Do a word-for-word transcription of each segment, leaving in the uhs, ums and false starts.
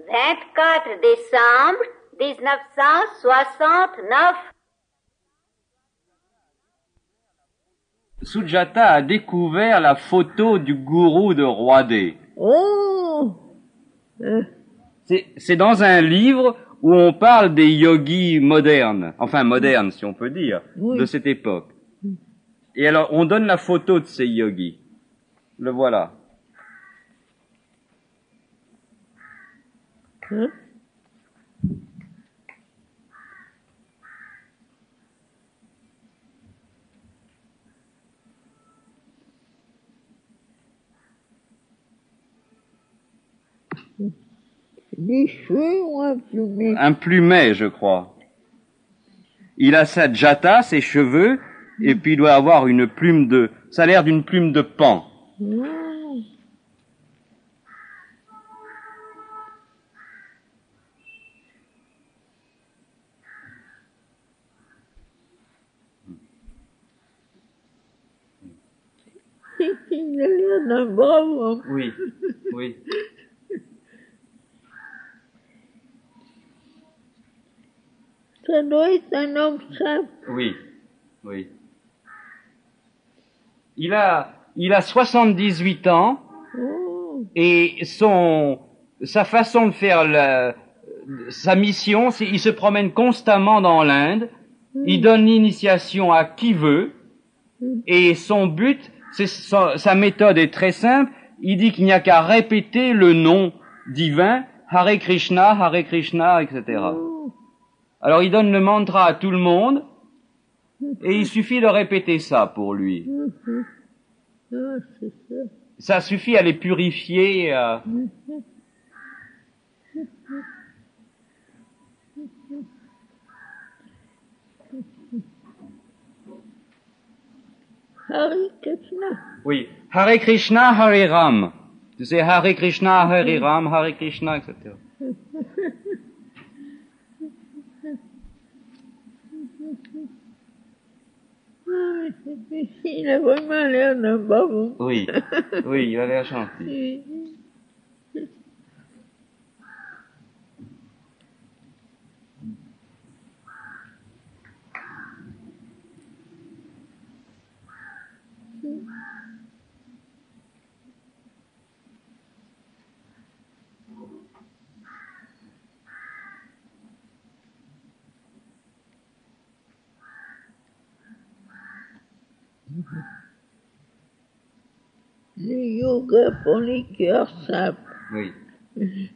vingt-quatre décembre dix-neuf cent soixante-neuf. Sujata a découvert la photo du gourou de Roide. Oh euh. C'est, c'est dans un livre où on parle des yogis modernes, enfin modernes si on peut dire, oui. de cette époque. Et alors on donne la photo de ces yogis. Le voilà. Hein? Des cheveux ou un plumet? Un plumet, je crois. Il a sa jata, ses cheveux, mmh. et puis il doit avoir une plume de... Ça a l'air d'une plume de pan. Mmh. Il a l'air d'un brave homme. Oui, oui. Ça doit être un homme simple. Oui, oui. Il a, il a soixante-dix-huit ans, oh. et son, sa façon de faire la, sa mission, c'est, il se promène constamment dans l'Inde, mm. il donne l'initiation à qui veut, mm. et son but, c'est, sa, sa méthode est très simple, il dit qu'il n'y a qu'à répéter le nom divin, Hare Krishna, Hare Krishna, et cetera. Mm. Alors il donne le mantra à tout le monde, et il suffit de répéter ça pour lui. Mm-hmm. Ah, c'est ça. Ça suffit à les purifier. Euh... Mm-hmm. Hare Krishna. Oui, Hare Krishna, Hare Ram. Tu sais, Hare Krishna, Hare Ram, Hare Krishna, et cetera. Il a vraiment l'air d'un babou. Oui, oui, il a l'air gentil. Le yoga pour les cœurs simples. Oui. oui.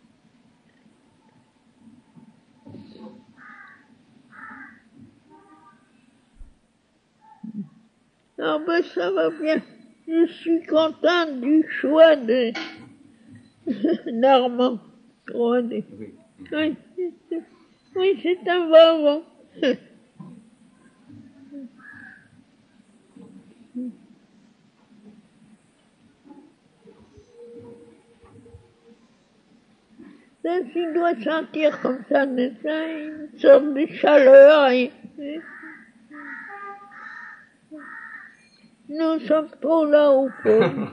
Ah ben ça va bien. Je suis contente du choix de d'Armand. Oui. Oui, oui, c'est un bon. Ça, tu dois sentir comme ça, une sorte de chaleur. Et... Nous sommes trop là au fond.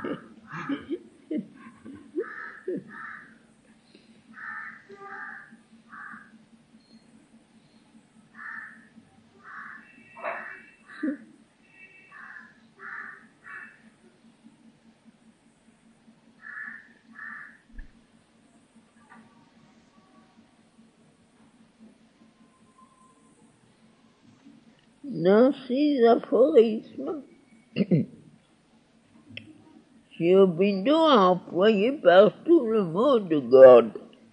Dans ces aphorismes, Sri Aurobindo a employé partout le mot de God.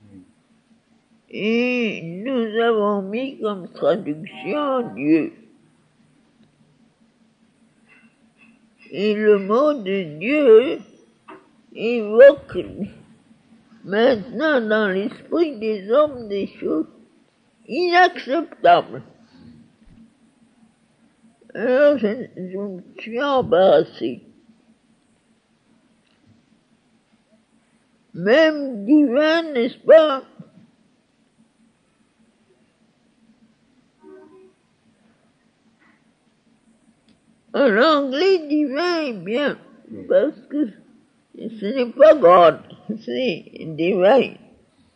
Et nous avons mis comme traduction Dieu. Et le mot de Dieu évoque maintenant dans l'esprit des hommes des choses inacceptables. Alors je, je me suis embarrassé. Même divin, n'est-ce pas? En anglais, divin est bien, parce que ce n'est pas God, c'est divin.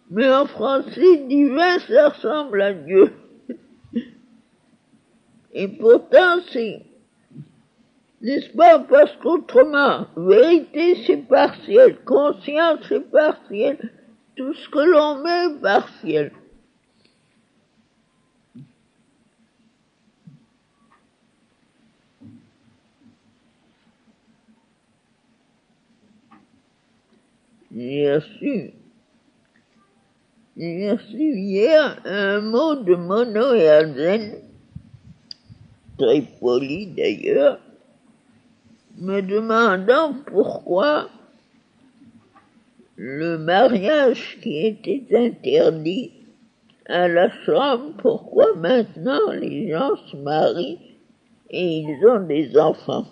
Mais en français, divin, ça ressemble à Dieu. Et pourtant, c'est, n'est-ce pas, parce qu'autrement, vérité, c'est partiel, conscience, c'est partiel, tout ce que l'on met est partiel. J'ai reçu, j'ai reçu hier un mot de Mono Herzen, très poli d'ailleurs, me demandant pourquoi le mariage qui était interdit à la chambre, pourquoi maintenant les gens se marient et ils ont des enfants.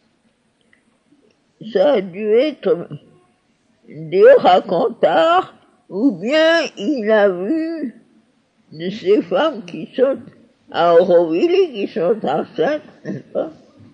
Ça a dû être des racontars, ou bien il a vu de ces femmes qui sont à Auroville et qui sont enceintes, n'est-ce pas?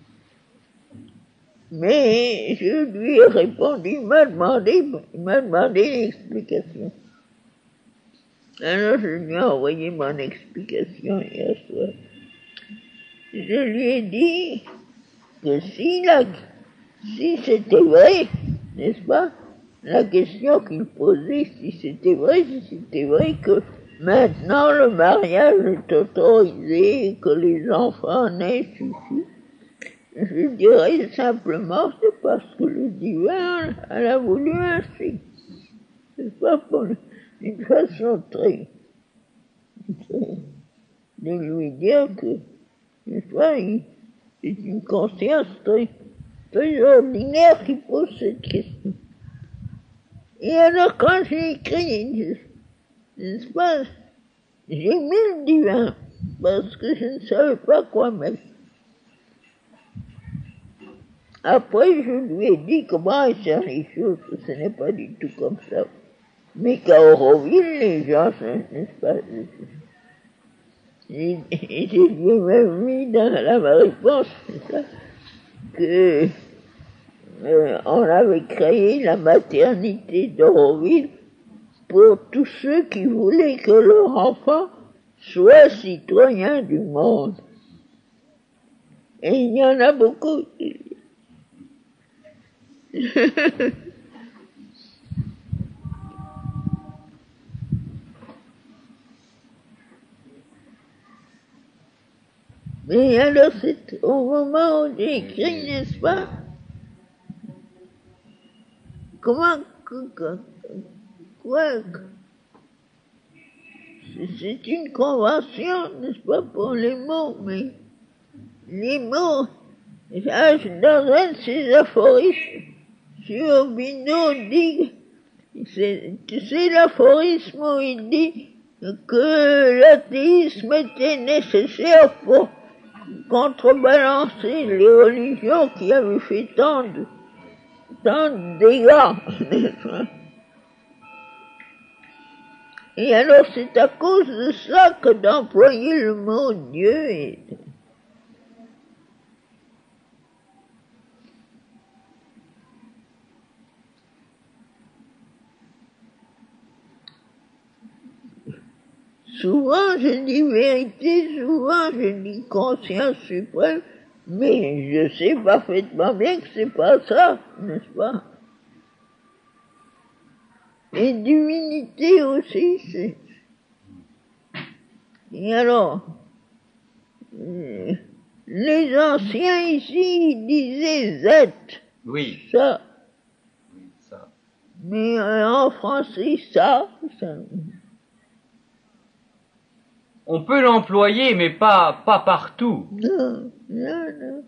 Mais je lui ai répondu, il m'a demandé, il m'a demandé l'explication. Alors je lui ai envoyé mon explication hier soir. Je lui ai dit que si, la, si c'était vrai, n'est-ce pas, la question qu'il posait, si c'était vrai, si c'était vrai que maintenant le mariage est autorisé et que les enfants naissent ici, je dirais simplement c'est parce que le divin elle a voulu ainsi. C'est pas pour une façon très, très de lui dire que, n'est-ce pas, c'est une conscience très, très ordinaire qui pose cette question. Et alors quand j'ai écrit, n'est-ce pas, j'ai mis le divin, parce que je ne savais pas quoi mettre. Après, je lui ai dit comment elle sert les choses, que ce n'est pas du tout comme ça. Mais qu'à Auroville, les gens, n'est-ce pas, et je lui ai même mis dans la réponse, c'est ça, que euh, on avait créé la maternité d'Auroville pour tous ceux qui voulaient que leur enfant soit citoyen du monde. Et il y en a beaucoup. Mais alors, c'est au moment où j'ai écrit, n'est-ce pas? Comment, quoi, c'est une convention, n'est-ce pas, pour les mots, mais les mots, dans un de ces aphorismes, sur Bino dit, tu sais l'aphorisme où il dit que l'athéisme était nécessaire pour contrebalancer les religions qui avaient fait tant de, tant de dégâts, n'est-ce pas? Et alors c'est à cause de ça que d'employer le mot Dieu est... Souvent je dis vérité, souvent je dis conscience suprême, mais je sais parfaitement bien que c'est pas ça, n'est-ce pas? Et divinité aussi, c'est... Et alors, euh, les anciens ici, ils disaient Z. Oui. Ça. Oui, ça. Mais euh, en français, ça, ça... On peut l'employer, mais pas, pas partout. Non, non, non.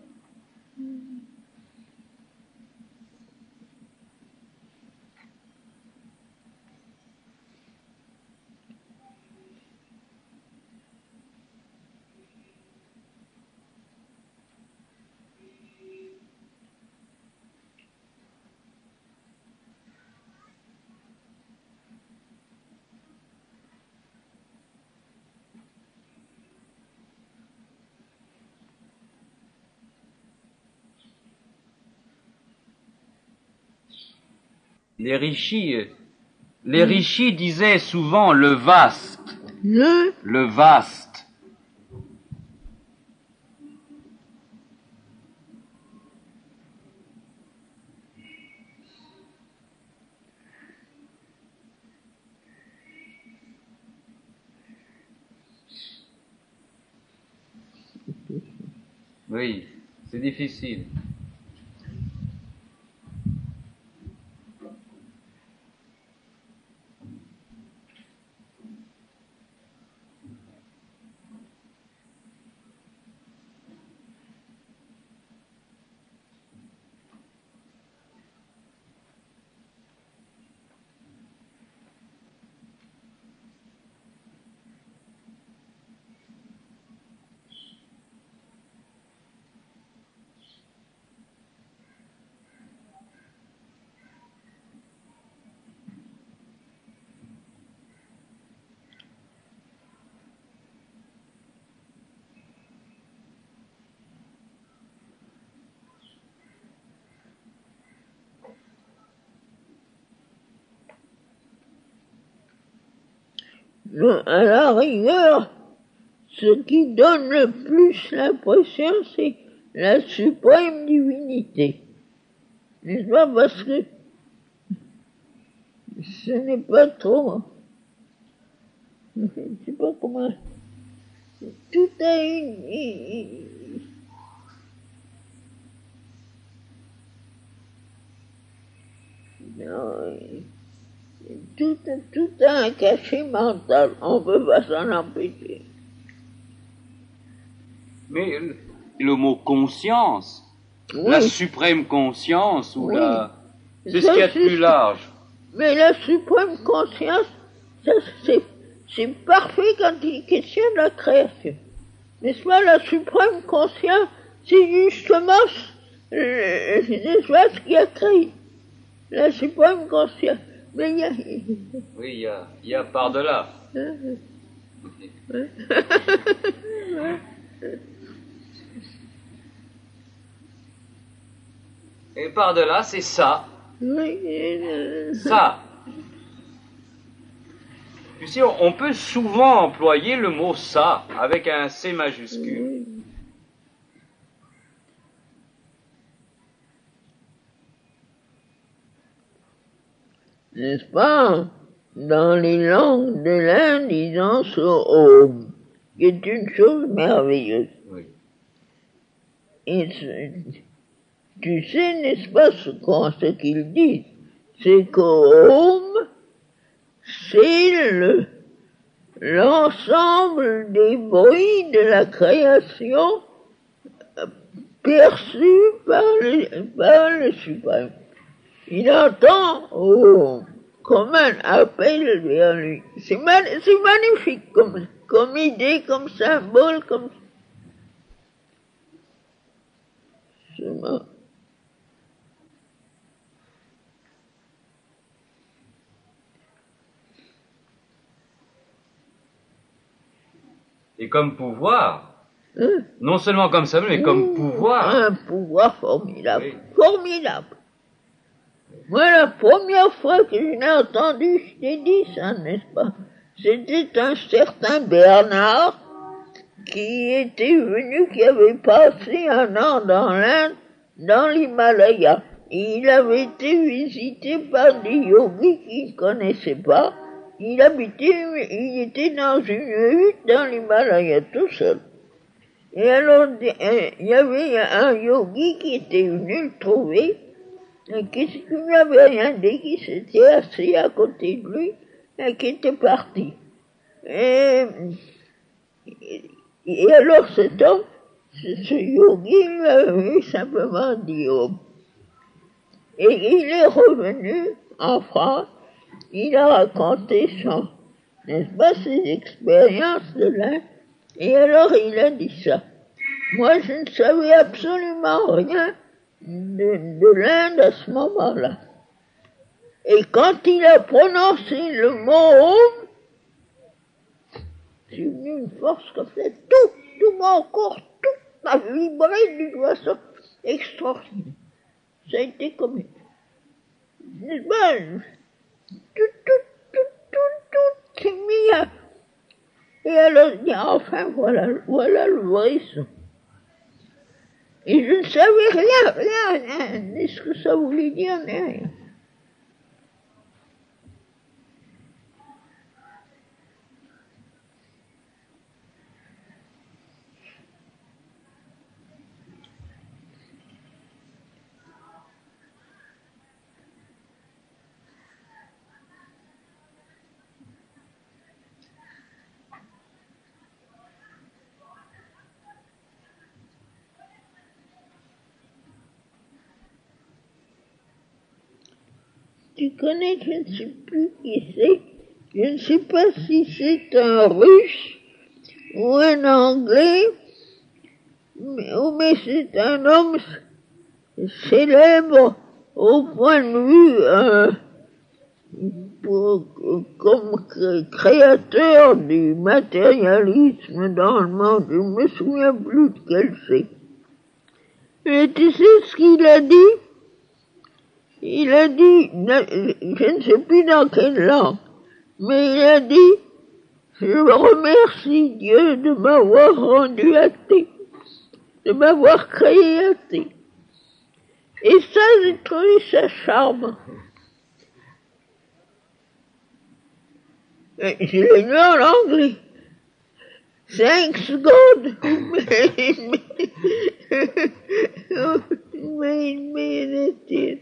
Les rishis Les rishis disaient souvent le vaste. Le, Le vaste. Oui, c'est difficile. le, à la rigueur, ce qui donne le plus l'impression, c'est la suprême divinité. N'est-ce pas? Parce que ce n'est pas trop, je ne sais pas comment, tout a une, non, tout, tout a un cachet mental, on ne peut pas s'en empêcher. Mais le, le mot conscience, Oui. la suprême conscience, ou Oui. la... C'est Ça, ce qu'il y a de c'est- plus large. Mais la suprême conscience, ça, c'est, c'est parfait quand il est question de la création. N'est-ce pas? La suprême conscience, c'est justement euh, n'est-ce pas, ce qui a créé la suprême conscience. Mais il y a... Oui, il y a, il y a par-delà. Et par-delà, c'est ça. Oui, euh, Ça. Tu sais, on, on peut souvent employer le mot ça avec un C majuscule. oui. N'est-ce pas? Dans les langues de l'Inde, ils ont ce Om, qui est une chose merveilleuse. Oui. Et ce- tu sais, n'est-ce pas, ce, qu'on- ce qu'ils disent? C'est que Om, c'est le, l'ensemble des bruits de la création euh, perçus par le, par le suprême. Il entend Om comme un appel vers lui. C'est, man- c'est magnifique comme, comme idée, comme symbole, comme... C'est ma- Et comme pouvoir, hein? non seulement comme ça, mais comme pouvoir. Un pouvoir formidable. Oui. Formidable. Moi, la première fois que je l'ai entendu, je t'ai dit ça, n'est-ce pas? C'était un certain Bernard qui était venu, qui avait passé un an dans l'Inde, dans l'Himalaya. Et il avait été visité par des yogis qu'il ne connaissait pas. Il habitait, il était dans une hutte dans l'Himalaya, tout seul. Et alors, il y avait un yogi qui était venu le trouver, et qui ne lui avait rien dit, qui s'était assis à côté de lui, et qui était parti. Et, et alors cet homme, ce, ce yogi lui avait simplement dit Om. Et il est revenu en France, il a raconté son, n'est-ce pas, ses expériences de l'Inde, et alors il a dit ça. Moi, je ne savais absolument rien de, de l'Inde à ce moment-là. Et quand il a prononcé le mot Om, j'ai eu une force comme ça, tout, tout mon corps, tout m'a vibré d'une façon extraordinaire. Ça a été comme, n'est-ce pas, tout, tout, chose, enfin voilà, voilà le vrai son. Et je ne savais rien, rien, rien, ni ce que ça voulait dire, ni rien. Tu connais, je ne sais plus qui c'est, je ne sais pas si c'est un Russe ou un Anglais, mais, mais c'est un homme célèbre au point de vue euh, pour, comme créateur du matérialisme dans le monde. Je ne me souviens plus de quel c'est. Et tu sais ce qu'il a dit? Il a dit, je ne sais plus dans quelle langue, mais il a dit, je remercie Dieu de m'avoir rendu athée, de m'avoir créé athée. Et ça, j'ai trouvé ça charmant. Je l'ai lu en anglais. Thanks God. mais, mais, mais, mais,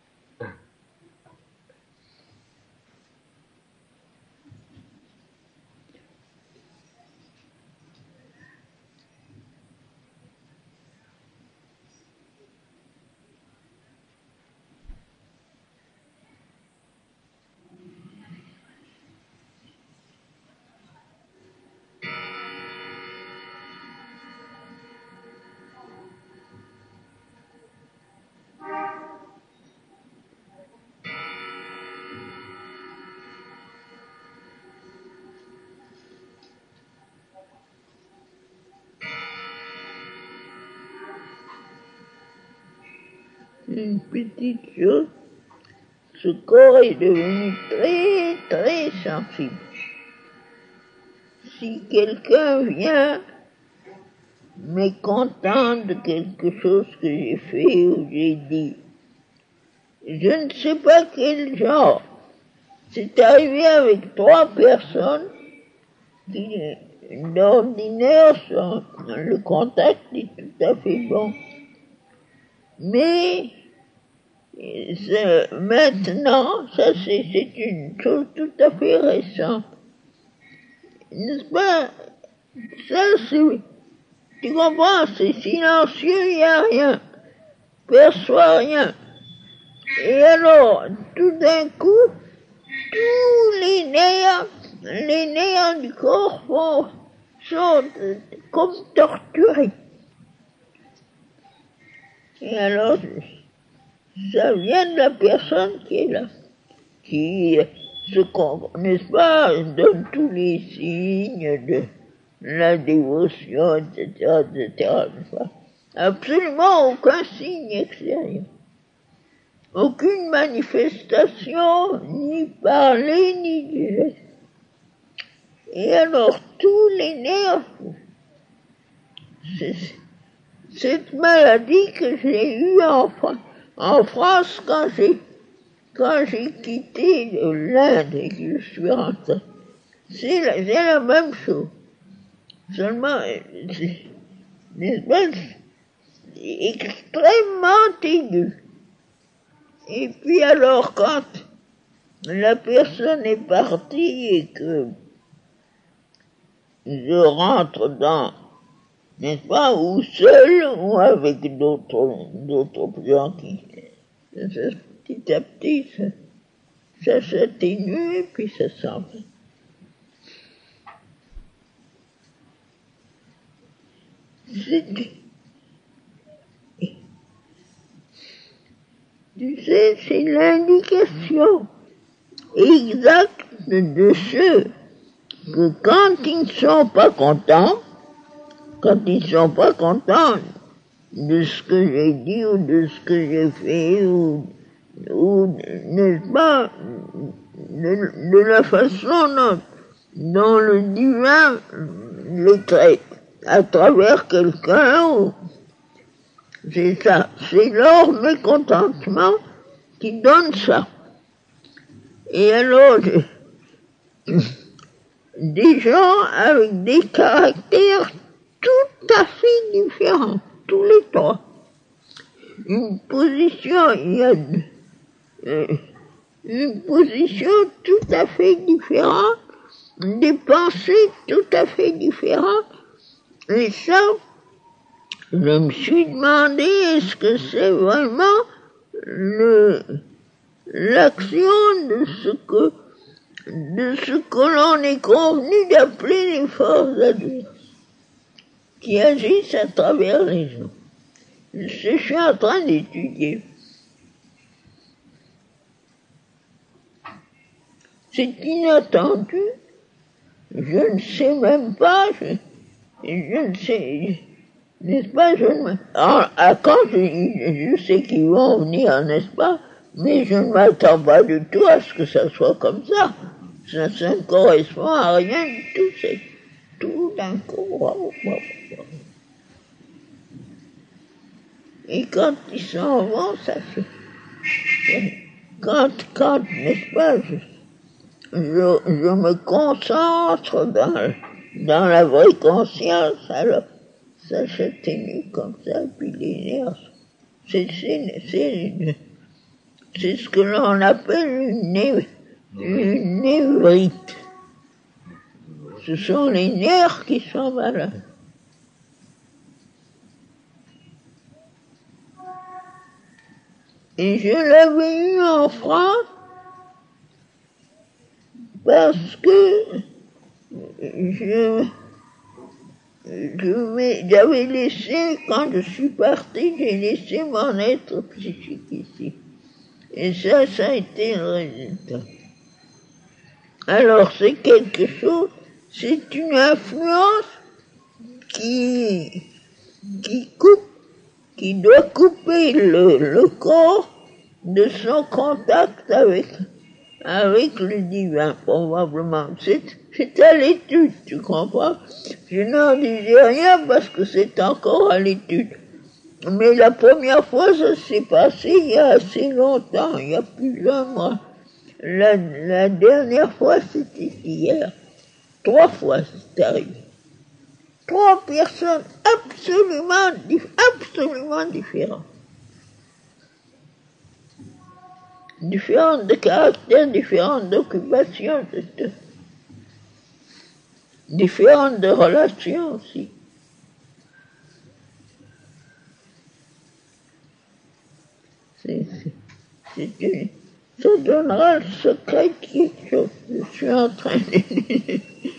une petite chose, ce corps est devenu très, très sensible. Si quelqu'un vient mécontent de quelque chose que j'ai fait ou j'ai dit, je ne sais pas quel genre. C'est arrivé avec trois personnes qui, d'ordinaire, sont, le contact est tout à fait bon. Mais maintenant, ça c'est, c'est une chose tout à fait récente. N'est-ce pas? Ça c'est, tu comprends, c'est silencieux, il n'y a rien, perçoit rien. Et alors, tout d'un coup, tous les nerfs, les nerfs du corps font, sont comme torturés. Et alors, ça vient de la personne qui est là, qui se comprend, n'est-ce pas, donne tous les signes de la dévotion, et cetera, et cetera. Absolument aucun signe extérieur. Aucune manifestation, ni parler, ni geste. Et alors, tous les nerfs, c'est, cette maladie que j'ai eue en, en France quand j'ai, quand j'ai quitté l'Inde et que je suis rentré, c'est la, c'est la même chose. Seulement, c'est, n'est-ce pas, c'est extrêmement aigu. Et puis alors, quand la personne est partie et que je rentre dans, n'est-ce pas, ou seul, ou avec d'autres, d'autres gens qui, ça, petit à petit, ça, ça s'atténue et puis ça s'en va. C'est, tu sais, c'est l'indication exacte de ceux que quand ils ne sont pas contents, quand ils ne sont pas contents de ce que j'ai dit ou de ce que j'ai fait ou, ou n'est-ce pas, de, de la façon dont, dont le divin le traite à travers quelqu'un. C'est ça, c'est leur mécontentement qui donne ça. Et alors, des gens avec des caractères tout à fait différents, tous les trois. Une position, il y a euh, une position tout à fait différente, des pensées tout à fait différentes. Et ça, je me suis demandé, est-ce que c'est vraiment le, l'action de ce que, de ce que l'on est convenu d'appeler les forces adverses, qui agissent à travers les gens. Je suis en train d'étudier. C'est inattendu. Je ne sais même pas, je, je ne sais, n'est-ce pas, je ne, alors, quand je, je sais qu'ils vont venir, n'est-ce pas, mais je ne m'attends pas du tout à ce que ça soit comme ça. Ça, ça ne correspond à rien du tout, c'est tout d'un coup. Et quand ils s'en vont, ça fait, quand, quand, n'est-ce pas, je, je, je me concentre dans, dans la vraie conscience, alors ça s'atténue comme ça, puis les nerfs, c'est, c'est, c'est, c'est ce que l'on appelle une, név, une névrite. Ce sont les nerfs qui sont malades. Et je l'avais eu en France parce que je, je j'avais laissé, quand je suis parti, j'ai laissé mon être psychique ici. Et ça, ça a été le résultat. Alors c'est quelque chose, c'est une influence qui, qui coupe, qui doit couper le, le corps de son contact avec, avec le divin, probablement. C'est, c'est à l'étude, tu comprends? Je n'en disais rien parce que c'est encore à l'étude. Mais la première fois, ça s'est passé il y a assez longtemps, il y a plus d'un mois. La, la dernière fois, c'était hier. Trois fois, c'est arrivé. Trois personnes absolument, absolument différentes. Différentes de caractère, différentes d'occupation, différentes de relations aussi. C'est, c'est, c'est une, ça donnera le secret de quelque chose. Je suis en train de